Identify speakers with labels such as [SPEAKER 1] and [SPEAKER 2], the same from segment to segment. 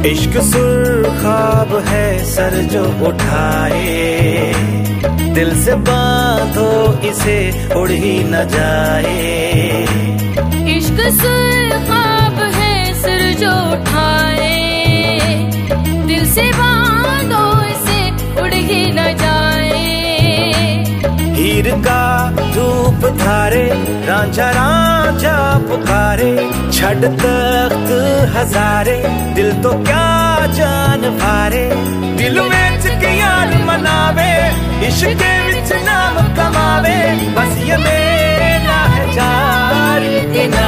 [SPEAKER 1] इश्क सुर्खाब है सर जो उठाए, दिल से बांधो इसे उड़ ही न जाए।
[SPEAKER 2] इश्क सुर्खाब है सर जो उठाए, दिल से बांधो इसे उड़ ही न जाए।
[SPEAKER 1] हीर का धूप धारे रांझा रांझा पुकारे, छड़ तख्त हजारे दिल तो क्या जान भारे। दिल में के यार मनावे, इश्क विच नाम कमावे, बस ये मेरा है जारी इना।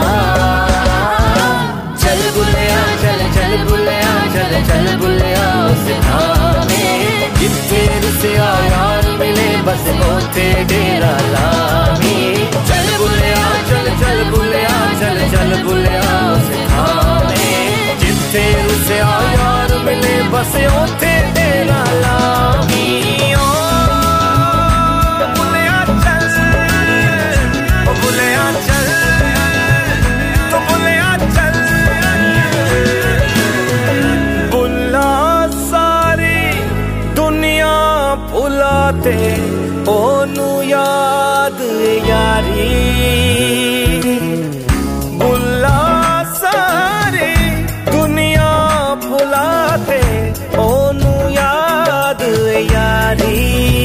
[SPEAKER 1] चल बुलिया चल चल बुलिया चल चल बुलिया उस थामे, जिथे रुसिया यार मिले बस ओथे डेरा लावी। चल बुलिया चल चल बुलिया चल चल बुलिया उस थामे, जिथे रुसिया यार मिले बस ओथे डेरा लावी। बुलिया चल ओ बुलिया चल तो बुलिया चल। बुला सारी दुनिया भुलाते ओनू याद यारी। बुला सारी दुनिया भुलाते ओनू याद यारी।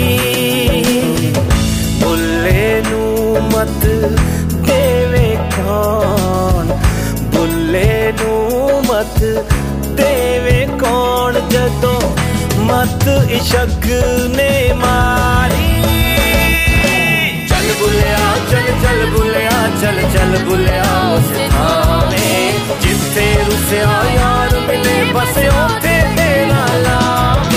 [SPEAKER 1] बुल्ले नू मत देवे कौन, बुल्ले नू मत देवे कौन, जदों मत इश्क ने मारी। चल बुलिया चल चल बुलिया चल चल बुलिया उस थामे, जिथे रुसिया यार मिले बस ओथे तेरा लावी।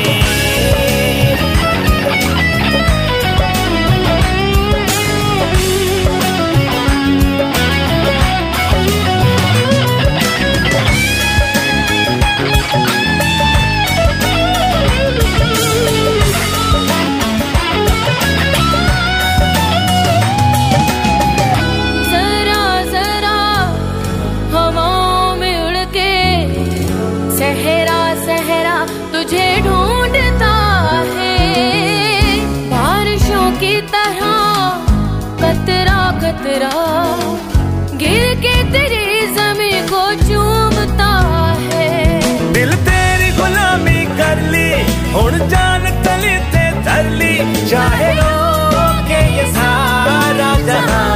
[SPEAKER 2] सहरा सहरा तुझे ढूंढता है, बारिशों की तरह कतरा कतरा गिर के तेरी जमीन को चूमता है।
[SPEAKER 1] दिल तेरी गुलामी कर ली, हुण जान तली ते धर ली, चाहे रोके ये सारा जहां।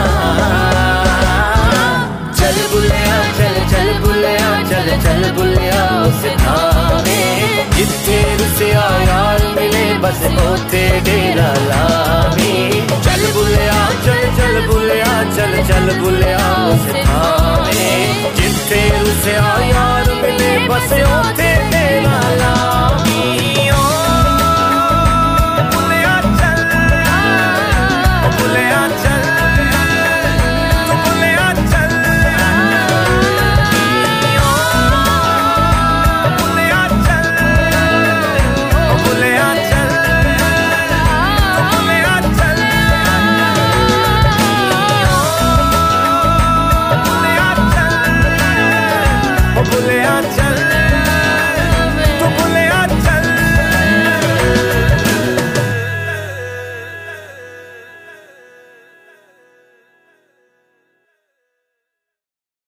[SPEAKER 1] चल बुलिया चल चल बुलिया चल चल बुलिया उस थामे, जिथे रुसिया यार मिले बस ओथे डेरा लावी। चल बुलिया चल चल बुलिया चल चल बुलिया उस थामे, जिथे रुसिया यार मिले बस ओथे डेरा लावी। बुलिया चल बुलिया चल तो बुलिया चल। बुलिया चल बुलिया चल तो बुलिया चल। बुलिया चल बुलिया चल।